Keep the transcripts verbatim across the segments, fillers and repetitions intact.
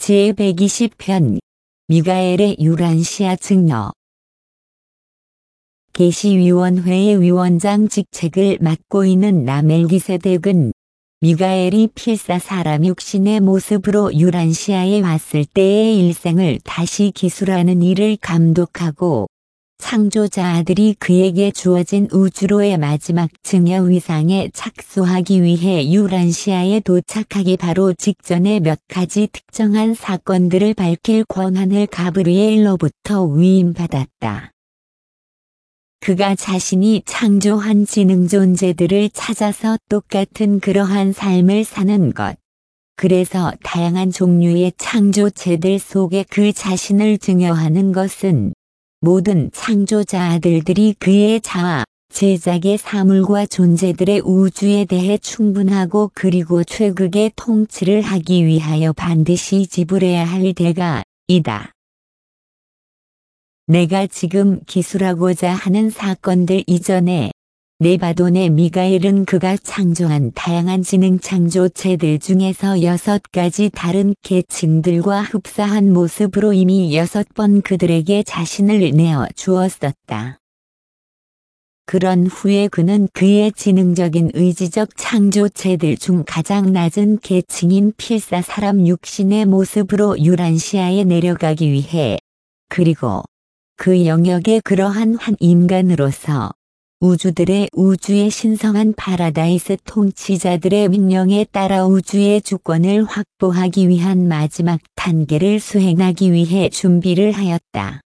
제백이십 편 미가엘의 유란시아 증여. 계시위원회의 위원장 직책을 맡고 있는 라멜기세덱은 미가엘이 필사 사람 육신의 모습으로 유란시아에 왔을 때의 일생을 다시 기술하는 일을 감독하고, 창조자 아들이 그에게 주어진 우주로의 마지막 증여 위상에 착수하기 위해 유란시아에 도착하기 바로 직전에 몇 가지 특정한 사건들을 밝힐 권한을 가브리엘로부터 위임받았다. 그가 자신이 창조한 지능 존재들을 찾아서 똑같은 그러한 삶을 사는 것. 그래서 다양한 종류의 창조체들 속에 그 자신을 증여하는 것은 모든 창조자 아들들이 그의 자아, 제작의 사물과 존재들의 우주에 대해 충분하고 그리고 최극의 통치를 하기 위하여 반드시 지불해야 할 대가이다. 내가 지금 기술하고자 하는 사건들 이전에 네바돈의 미가엘은 그가 창조한 다양한 지능 창조체들 중에서 여섯 가지 다른 계층들과 흡사한 모습으로 이미 여섯 번 그들에게 자신을 내어 주었었다. 그런 후에 그는 그의 지능적인 의지적 창조체들 중 가장 낮은 계층인 필사 사람 육신의 모습으로 유란시아에 내려가기 위해, 그리고 그 영역의 그러한 한 인간으로서 우주들의 우주의 신성한 파라다이스 통치자들의 명령에 따라 우주의 주권을 확보하기 위한 마지막 단계를 수행하기 위해 준비를 하였다.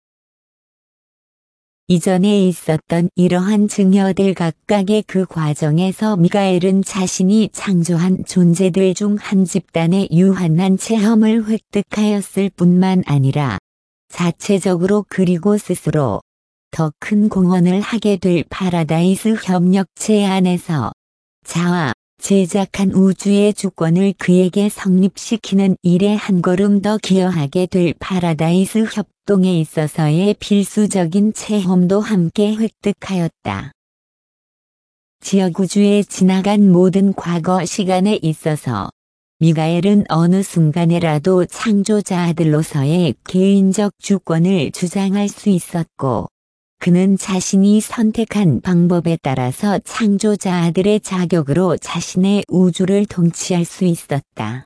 이전에 있었던 이러한 증여들 각각의 그 과정에서 미가엘은 자신이 창조한 존재들 중 한 집단의 유한한 체험을 획득하였을 뿐만 아니라 자체적으로 그리고 스스로 더 큰 공헌을 하게 될 파라다이스 협력체 안에서 자아, 제작한 우주의 주권을 그에게 성립시키는 일에 한 걸음 더 기여하게 될 파라다이스 협동에 있어서의 필수적인 체험도 함께 획득하였다. 지역우주에 지나간 모든 과거 시간에 있어서 미가엘은 어느 순간에라도 창조자 아들로서의 개인적 주권을 주장할 수 있었고, 그는 자신이 선택한 방법에 따라서 창조자 아들의 자격으로 자신의 우주를 통치할 수 있었다.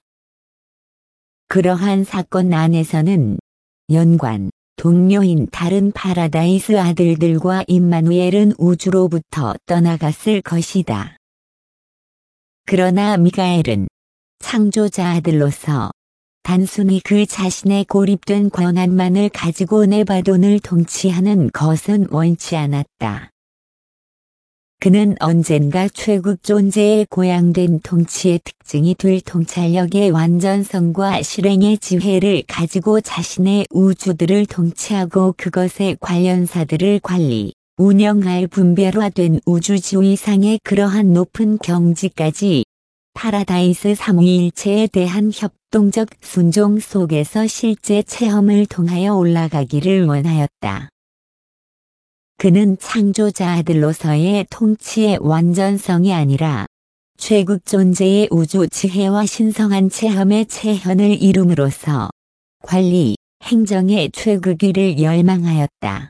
그러한 사건 안에서는 연관, 동료인 다른 파라다이스 아들들과 임마누엘은 우주로부터 떠나갔을 것이다. 그러나 미가엘은 창조자 아들로서 단순히 그 자신의 고립된 권한만을 가지고 네바돈을 통치하는 것은 원치 않았다. 그는 언젠가 최국 존재의 고양된 통치의 특징이 될 통찰력의 완전성과 실행의 지혜를 가지고 자신의 우주들을 통치하고 그것의 관련사들을 관리, 운영할 분별화된 우주지위상의 그러한 높은 경지까지 파라다이스 삼위일체에 대한 협동적 순종 속에서 실제 체험을 통하여 올라가기를 원하였다. 그는 창조자 아들로서의 통치의 완전성이 아니라 최국 존재의 우주 지혜와 신성한 체험의 체현을 이룸으로써 관리, 행정의 최극위를 열망하였다.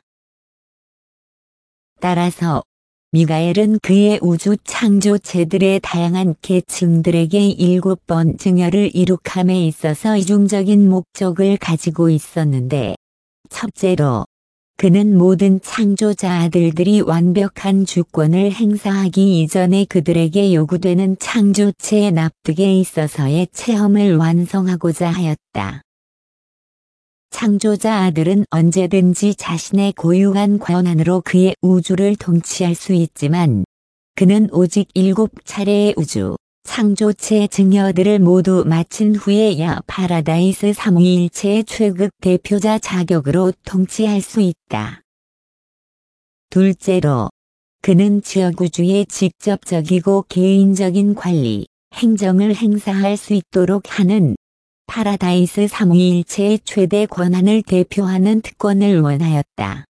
따라서 미가엘은 그의 우주 창조체들의 다양한 계층들에게 일곱 번 증여를 이룩함에 있어서 이중적인 목적을 가지고 있었는데, 첫째로 그는 모든 창조자 아들들이 완벽한 주권을 행사하기 이전에 그들에게 요구되는 창조체의 납득에 있어서의 체험을 완성하고자 하였다. 창조자 아들은 언제든지 자신의 고유한 권한으로 그의 우주를 통치할 수 있지만, 그는 오직 일곱 차례의 우주, 창조체 증여들을 모두 마친 후에야 파라다이스 삼위일체의 최극 대표자 자격으로 통치할 수 있다. 둘째로, 그는 지역우주의 직접적이고 개인적인 관리, 행정을 행사할 수 있도록 하는 파라다이스 삼위일체의 최대 권한을 대표하는 특권을 원하였다.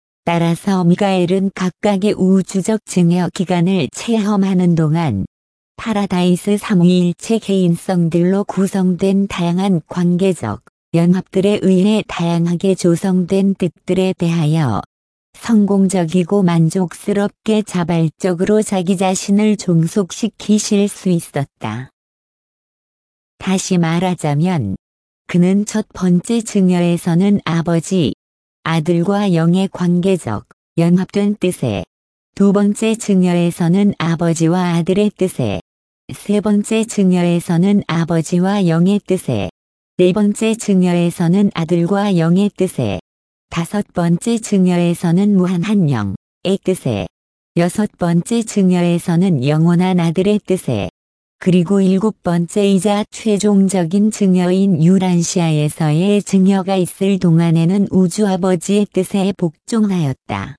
따라서 미가엘은 각각의 우주적 증여 기간을 체험하는 동안 파라다이스 삼위일체 개인성들로 구성된 다양한 관계적 연합들에 의해 다양하게 조성된 뜻들에 대하여 성공적이고 만족스럽게 자발적으로 자기 자신을 종속시키실 수 있었다. 다시 말하자면 그는 첫 번째 증여에서는 아버지, 아들과 영의 관계적 연합된 뜻에, 두 번째 증여에서는 아버지와 아들의 뜻에, 세 번째 증여에서는 아버지와 영의 뜻에, 네 번째 증여에서는 아들과 영의 뜻에, 다섯 번째 증여에서는 무한한 영의 뜻에, 여섯 번째 증여에서는 영원한 아들의 뜻에, 그리고 일곱 번째이자 최종적인 증여인 유란시아에서의 증여가 있을 동안에는 우주 아버지의 뜻에 복종하였다.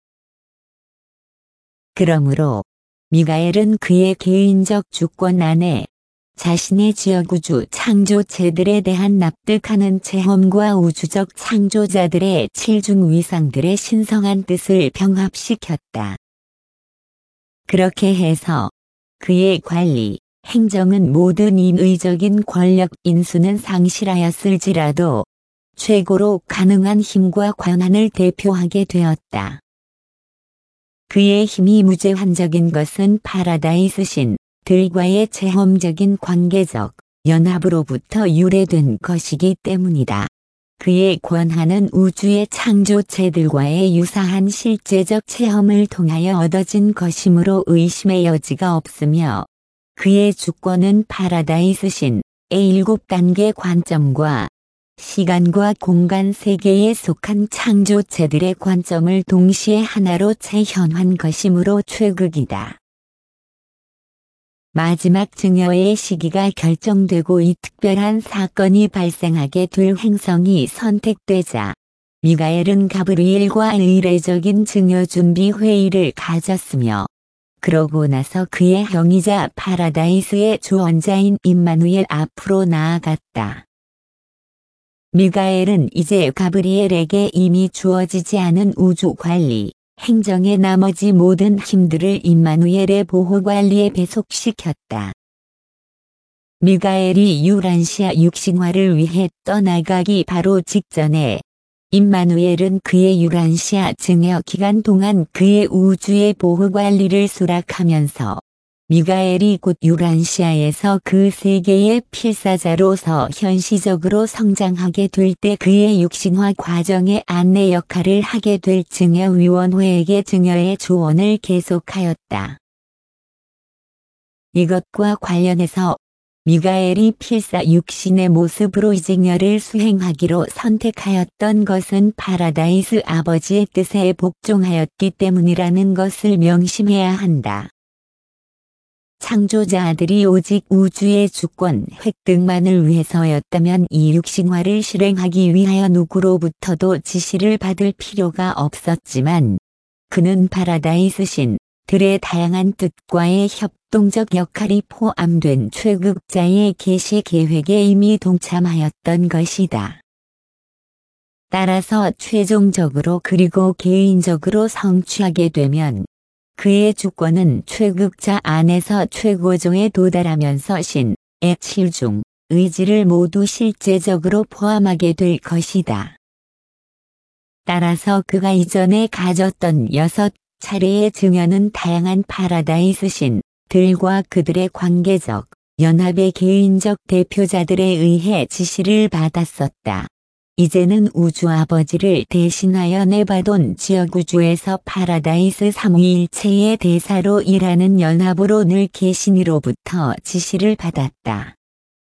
그러므로 미가엘은 그의 개인적 주권 안에 자신의 지역우주 창조체들에 대한 납득하는 체험과 우주적 창조자들의 칠중 위상들의 신성한 뜻을 병합시켰다. 그렇게 해서 그의 관리, 행정은 모든 인의적인 권력 인수는 상실하였을지라도 최고로 가능한 힘과 권한을 대표하게 되었다. 그의 힘이 무제한적인 것은 파라다이스 신들과의 체험적인 관계적 연합으로부터 유래된 것이기 때문이다. 그의 권한은 우주의 창조체들과의 유사한 실제적 체험을 통하여 얻어진 것이므로 의심의 여지가 없으며 그의 주권은 파라다이스 신의 일곱 단계 관점과 시간과 공간 세계에 속한 창조체들의 관점을 동시에 하나로 재현한 것이므로 최극이다. 마지막 증여의 시기가 결정되고 이 특별한 사건이 발생하게 될 행성이 선택되자 미가엘은 가브리엘과 의례적인 증여 준비 회의를 가졌으며 그러고 나서 그의 형이자 파라다이스의 조언자인 임마누엘 앞으로 나아갔다. 미가엘은 이제 가브리엘에게 이미 주어지지 않은 우주 관리, 행정의 나머지 모든 힘들을 임마누엘의 보호 관리에 배속시켰다. 미가엘이 유란시아 육신화를 위해 떠나가기 바로 직전에 임마누엘은 그의 유란시아 증여 기간 동안 그의 우주의 보호 관리를 수락하면서 미가엘이 곧 유란시아에서 그 세계의 필사자로서 현시적으로 성장하게 될 때 그의 육신화 과정의 안내 역할을 하게 될 증여위원회에게 증여의 조언을 계속하였다. 이것과 관련해서 미가엘이 필사 육신의 모습으로 이 증여를 수행하기로 선택하였던 것은 파라다이스 아버지의 뜻에 복종하였기 때문이라는 것을 명심해야 한다. 창조자들이 오직 우주의 주권 획득만을 위해서였다면 이 육신화를 실행하기 위하여 누구로부터도 지시를 받을 필요가 없었지만 그는 파라다이스 신들의 다양한 뜻과의 협동적 역할이 포함된 최극자의 계시 계획에 이미 동참하였던 것이다. 따라서 최종적으로 그리고 개인적으로 성취하게 되면 그의 주권은 최극자 안에서 최고조에 도달하면서 신의 칠중 의지를 모두 실제적으로 포함하게 될 것이다. 따라서 그가 이전에 가졌던 여섯 차례의 증여는 다양한 파라다이스 신들과 그들의 관계적 연합의 개인적 대표자들에 의해 지시를 받았었다. 이제는 우주 아버지를 대신하여 네바돈 지역우주에서 파라다이스 삼위일체의 대사로 일하는 연합으로 늘 계신이로부터 지시를 받았다.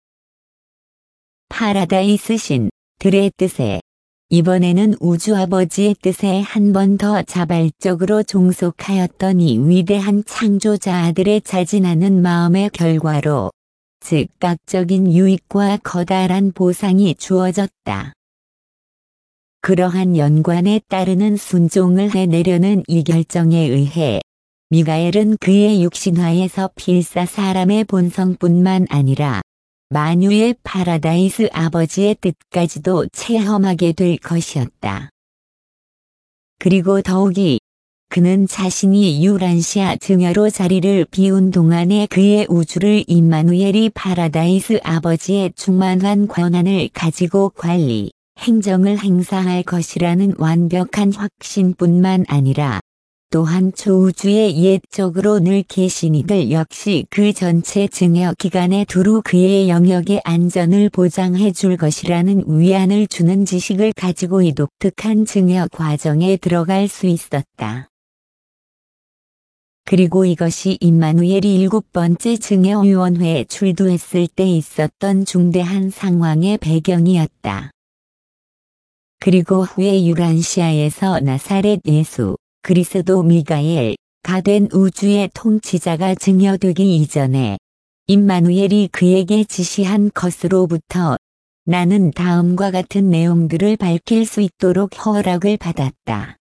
파라다이스 신들의 뜻에 이번에는 우주 아버지의 뜻에 한 번 더 자발적으로 종속하였던 이 위대한 창조자들의 자진하는 마음의 결과로 즉각적인 유익과 커다란 보상이 주어졌다. 그러한 연관에 따르는 순종을 해내려는 이 결정에 의해 미가엘은 그의 육신화에서 필사 사람의 본성뿐만 아니라 만유의 파라다이스 아버지의 뜻까지도 체험하게 될 것이었다. 그리고 더욱이 그는 자신이 유란시아 증여로 자리를 비운 동안에 그의 우주를 임마누엘이 파라다이스 아버지의 충만한 권한을 가지고 관리, 행정을 행사할 것이라는 완벽한 확신뿐만 아니라 또한 초우주의 옛적으로 늘 계신 이들 역시 그 전체 증여 기간에 두루 그의 영역의 안전을 보장해 줄 것이라는 위안을 주는 지식을 가지고 이 독특한 증여 과정에 들어갈 수 있었다. 그리고 이것이 임마누엘이 일곱 번째 증여위원회에 출두했을 때 있었던 중대한 상황의 배경이었다. 그리고 후에 유란시아에서 나사렛 예수, 그리스도 미가엘가 된 우주의 통치자가 증여되기 이전에 임마누엘이 그에게 지시한 것으로부터 나는 다음과 같은 내용들을 밝힐 수 있도록 허락을 받았다.